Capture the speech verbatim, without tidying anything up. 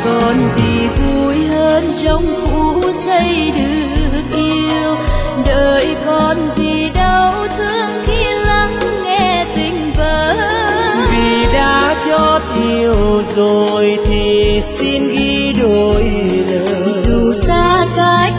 còn gì vui hơn trong phút giây được yêu. Đời còn gì đau thương khi lắng nghe tình vỡ. Vì đã chót yêu rồi thì xin ghi đôi lời. Dù xa cách